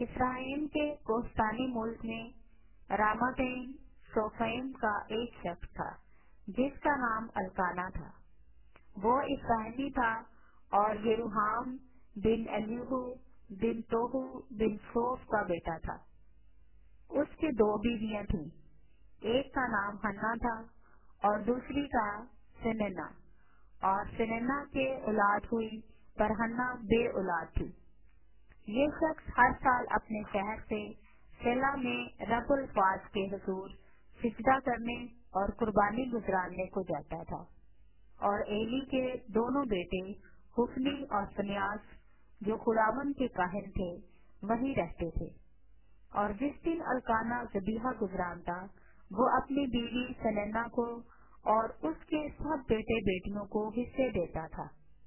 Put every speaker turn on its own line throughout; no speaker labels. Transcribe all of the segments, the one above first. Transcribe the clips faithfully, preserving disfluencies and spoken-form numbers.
اسرائیل کے کوہستانی ملک میں رامتین سوفیم کا ایک شخص تھا جس کا نام الکانا تھا۔ وہ اسرائیلی تھا اور یروحام بن الیہو بن توہو بن صوف کا بیٹا تھا۔ اس کی دو بیویاں تھیں، ایک کا نام ہنا تھا اور دوسری کا سننا، اور سننا کے اولاد ہوئی پر ہنا بے اولاد تھی۔ یہ شخص ہر سال اپنے شہر سے سیلا میں رب الفاظ کے حضور سجدہ کرنے اور قربانی گزارنے کو جاتا تھا، اور ایلی کے دونوں بیٹے حفنی اور فنیاس جو خداوند کے کاہن تھے وہیں رہتے تھے۔ اور جس دن الکانا ذبیحہ گزرانتا وہ اپنی بیوی سننا کو اور اس کے سب بیٹے بیٹیوں کو حصے دیتا تھا،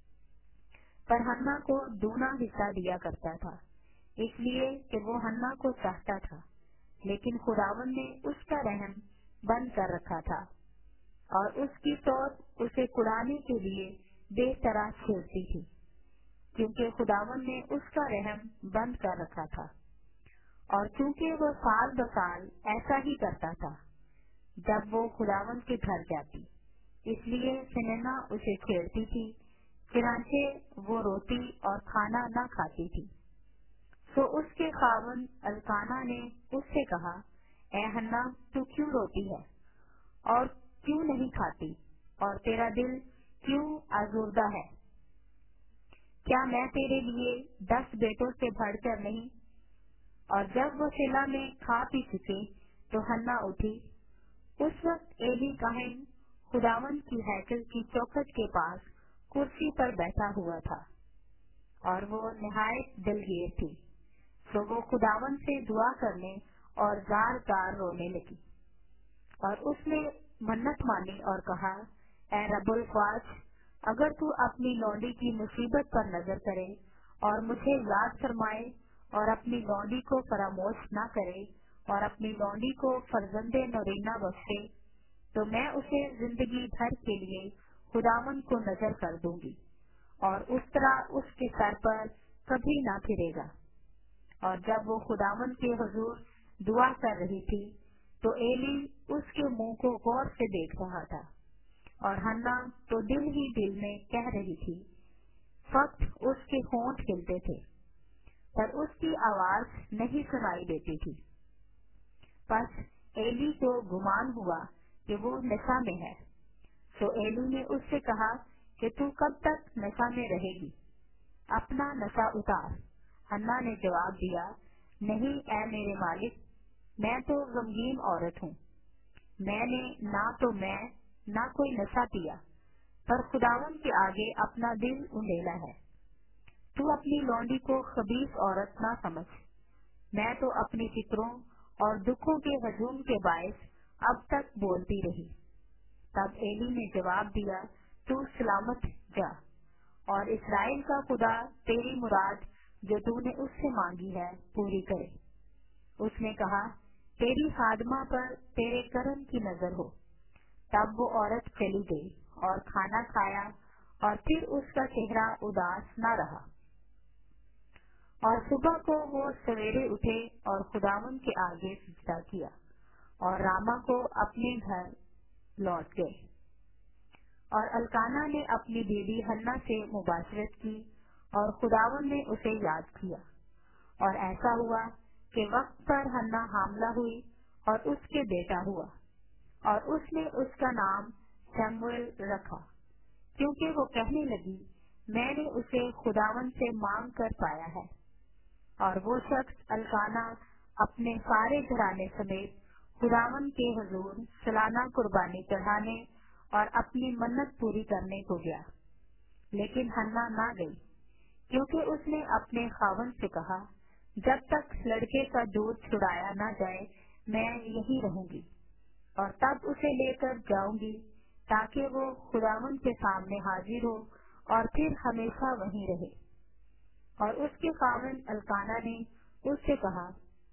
پر ہنا کو دونا حصہ دیا کرتا تھا، اس لیے کہ وہ ہنا کو چاہتا تھا، لیکن خداوند نے اس کا رحم بند کر رکھا تھا، اور اس کی سوچ اسے کڑانے کے لیے بے طرح چھیڑتی تھی، کیونکہ خداوند نے اس کا رحم بند کر رکھا تھا۔ اور چونکہ وہ سال ب سال ایسا ہی کرتا تھا جب وہ خداوند کے گھر جاتی، اس لیے سننا اسے چھیڑتی تھی، چنانچہ وہ روتی اور کھانا نہ کھاتی تھی۔ تو اس کے خاوند الکانا نے اس سے کہا، اے ہنا، تو کیوں روتی ہے اور کیوں نہیں کھاتی، اور تیرا دل کیوں آزردہ ہے؟ کیا میں تیرے لیے دس بیٹوں سے بڑھ کر نہیں؟ اور جب وہ سیلا میں کھا پی چکے تو ہنا اٹھی۔ اس وقت ایلی کاہن خداوند کی ہیکل کی چوکھٹ کے پاس کرسی پر بیٹھا ہوا تھا، اور وہ نہایت دلگیر تھی، تو وہ خداوند سے دعا کرنے اور زار زار رونے لگی، اور اس نے منت مانی اور کہا، اے رب الفاظ، اگر تو اپنی لونڈی کی مصیبت پر نظر کرے اور مجھے یاد فرمائے اور اپنی لونڈی کو فراموش نہ کرے اور اپنی لونڈی کو فرزند نورینہ بخشے، تو میں اسے زندگی بھر کے لیے خداوند کو نظر کر دوں گی، اور اس طرح اس کے سر پر کبھی نہ پھرے گا۔ اور جب وہ خداوند کے حضور دعا کر رہی تھی تو ایلی اس کے منہ کو غور سے دیکھ رہا تھا، اور ہنا تو دل ہی دل میں کہہ رہی تھی، فقط اس کے ہونٹ ہلتے تھے پر اس کی آواز نہیں سنائی دیتی تھی۔ پس ایلی کو گمان ہوا کہ وہ نشا میں ہے، تو ایلی نے اس سے کہا کہ تو کب تک نشا میں رہے گی؟ اپنا نشا اتار۔ ہنا نے جواب دیا، نہیں اے میرے مالک، میں تو غمگین عورت ہوں، میں نے نہ تو میں نہ کوئی نشہ پیا، پر خداوند کے آگے اپنا دل انڈیلا ہے۔ تو اپنی لونڈی کو خبیث عورت نہ سمجھ، میں تو اپنی فکروں اور دکھوں کے ہجوم کے باعث اب تک بولتی رہی۔ تب ایلی نے جواب دیا، تو سلامت جا، اور اسرائیل کا خدا تیری مراد جو تو نے اس سے مانگی ہے پوری کرے۔ اس نے کہا، تیری خادمہ پر تیرے کرم کی نظر ہو۔ تب وہ عورت چلی گئی اور کھانا کھایا، اور پھر اس کا چہرہ اداس نہ رہا۔ اور صبح کو وہ سویرے اٹھے اور خداوند کے آگے سجدہ کیا، اور راما کو اپنے گھر لوٹ گئے۔ اور الکانا نے اپنی بیوی ہنا سے مباشرت کی، اور خداوند نے اسے یاد کیا، اور ایسا ہوا کہ وقت پر ہنا حاملہ ہوئی اور اس کے بیٹا ہوا، اور اس نے اس کا نام سیموئیل رکھا، کیونکہ وہ کہنے لگی، میں نے اسے خداوند سے مانگ کر پایا ہے۔ اور وہ شخص الکانا اپنے سارے گھرانے سمیت خداوند کے حضور سالانہ قربانی چڑھانے اور اپنی منت پوری کرنے کو گیا، لیکن ہنا نہ گئی، کیونکہ اس نے اپنے خاوند سے کہا، جب تک لڑکے کا دودھ چھڑایا نہ جائے میں یہی رہوں گی، اور تب اسے لے کر جاؤں گی تاکہ وہ خداوند کے سامنے حاضر ہو اور پھر ہمیشہ وہیں رہے۔ اور اس کے خاوند الکانا نے اس سے کہا،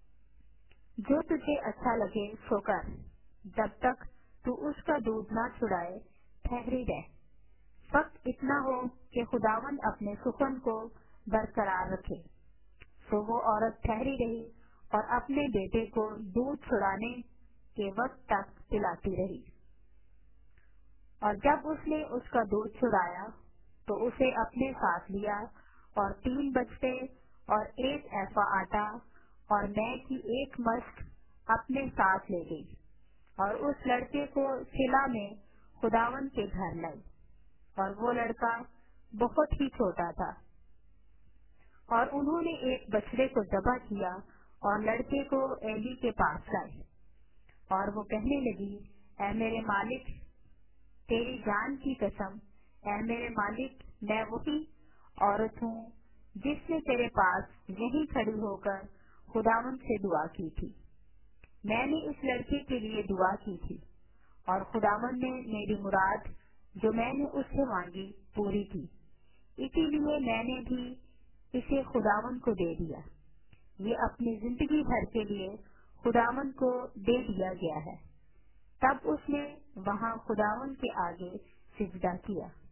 جو تجھے اچھا لگے سو کر، جب تک تو اس کا دودھ نہ چھڑائے ٹھہری رہ، فقط اتنا ہو کہ خداوند اپنے سخن کو برقرار رکھے۔ تو وہ عورت ٹھہری رہی اور اپنے بیٹے کو دودھ چھڑانے کے وقت تک پلاتی رہی، اور جب اس نے اس کا دودھ چھڑایا تو اسے اپنے ساتھ لیا اور تین بچے اور ایک ایسا آٹا اور مے کی ایک مشت اپنے ساتھ لے گئی اور اس لڑکے کو سلا میں خداوند کے گھر لائی، اور وہ لڑکا بہت ہی چھوٹا تھا۔ اور انہوں نے ایک بچڑے کو ذبح کیا اور لڑکے کو ایلی کے پاس لائے، اور وہ کہنے لگی، اے میرے مالک، تیری جان کی قسم، اے میرے مالک، میں وہی عورت ہوں جس نے تیرے پاس یہیں کھڑی ہو کر خداوند سے دعا کی تھی۔ میں نے اس لڑکے کے لیے دعا کی تھی، اور خداوند نے میری مراد جو میں نے اس سے مانگی پوری کی، اسی لیے میں نے بھی اسے خداوند کو دے دیا۔ یہ اپنی زندگی بھر کے لیے خداوند کو دے دیا گیا ہے۔ تب اس نے وہاں خداوند کے آگے سجدہ کیا۔